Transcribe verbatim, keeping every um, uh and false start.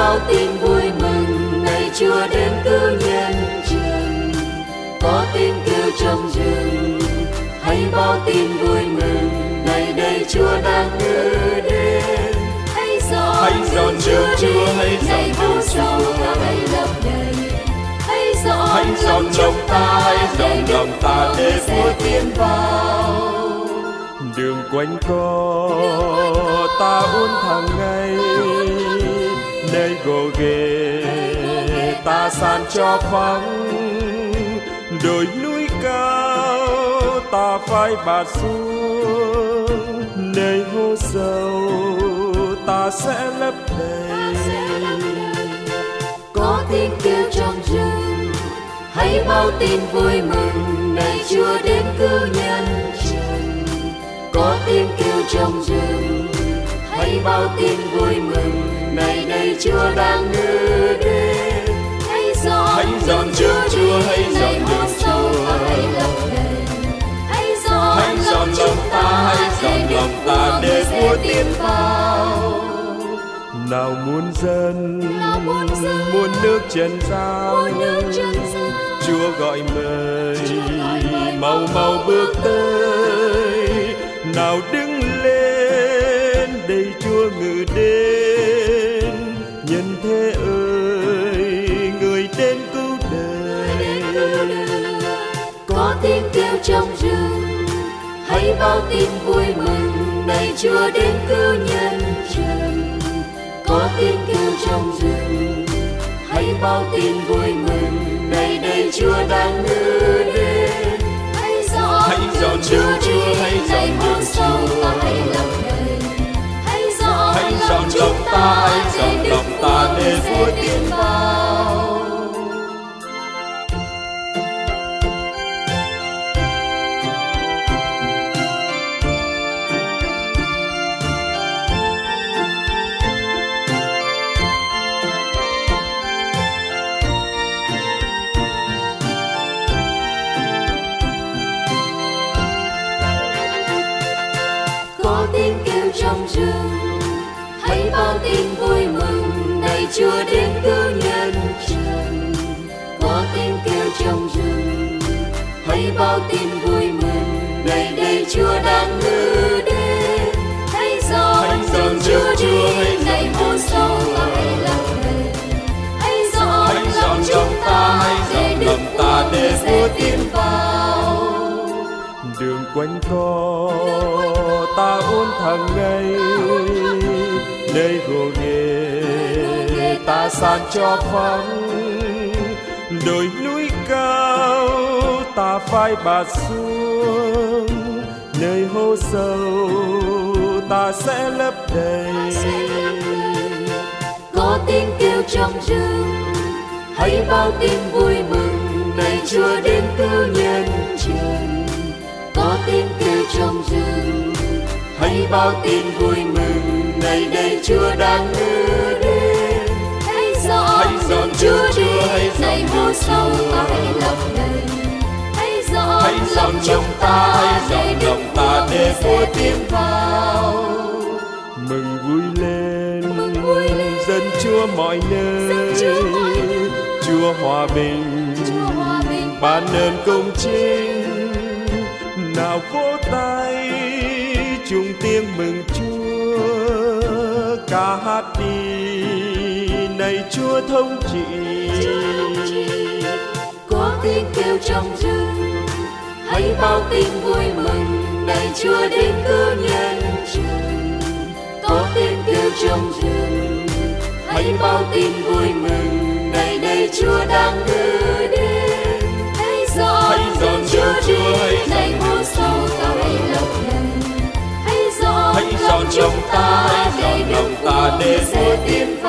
bao tin vui mừng, này Chúa đến cứu nhân trần. Có tiếng kêu trong rừng, hãy báo tin vui mừng, này đây Chúa đang ngự đến. Hãy dọn đường Chúa Chúa, hãy dọn hố sâu ta hãy lấp đầy. Hãy dọn lòng ta, hãy dọn lòng ta để Chúa tiến vào. Đường quanh co ta uốn hàng ngày, nơi gồ ghề ta san cho vắng. Đồi núi cao ta phải bạt xuống, nơi hố sâu ta sẽ lấp đầy. Có tiếng kêu trong rừng, hãy báo tin vui mừng, này Chúa đến cứu nhân trần. Có tiếng kêu trong rừng, hãy báo tin vui mừng, này đây Chúa đang ngự đến. Hãy dọn Chúa Chúa, hãy dọn đường Chúa, hãy lấp đầy. Hãy dọn lòng ta, hãy dọn lòng ta để Chúa tiến vào. Nào muôn dân, muôn nước trần gian, Chúa gọi mời, mau mau bước tới. Nào đứng lên, đây Chúa ngự đến. Nhân thế ơi, người đến cứu đời. Có tiếng kêu trong rừng, hãy báo tin vui mừng, này Chúa đến cứu nhân trần. Có tiếng kêu trong rừng, hãy báo tin vui mừng, này đây Chúa đang ngự đến. Hãy dọn Chúa Chúa, hãy dọn hố sâu ta hãy lấp đầy. Hãy dọn lòng ta, hãy dọn lòng ta để Chúa tiến vào. Có tiếng kêu trong rừng, hãy báo tin vui mừng, này Chúa đến cứu nhân trần. Có tiếng kêu trong rừng, hãy báo tin vui mừng, này đây Chúa đang ngự đến. Hãy dọn Chúa Chúa, hãy này hố sâu ta hãy lấp đầy. Hãy dọn lòng ta, hãy dọn lòng ta để Chúa tiến vào. Đường quanh co ta uốn hàng ngày, nơi gồ ghề ta san cho vắng. Đồi núi cao ta phải bạt xuống, nơi hố sâu ta sẽ lấp đầy. Có tiếng kêu trong rừng, hãy báo tin vui mừng, này Chúa đến cứu nhân trần. Có tiếng kêu trong rừng, hãy báo tin vui mừng, này đây Chúa đang ngự đến. Hãy dọn Chúa Chúa, hãy này hố sâu ta hãy lấp đầy. Hãy dọn lòng ta, hãy dọn lòng ta để Chúa tiến vào. Mừng vui lên, dân Chúa mọi nơi, Chúa hòa bình, ban ơn công chính. Nào vỗ tay chung tiếng mừng Chúa, ca hát đi này Chúa thống trị. Có tiếng kêu trong rừng, hãy báo tin vui mừng, này Chúa đến cứu nhân trần. Có tiếng kêu trong rừng, hãy báo tin vui mừng, này đây Chúa đang ngự đến. Hãy dọn Chúa Chúa, hãy này hố sâu ta hãy lấp đầy. Hãy dọn lòng ta, hãy dọn lòng ta để Chúa tiến vào.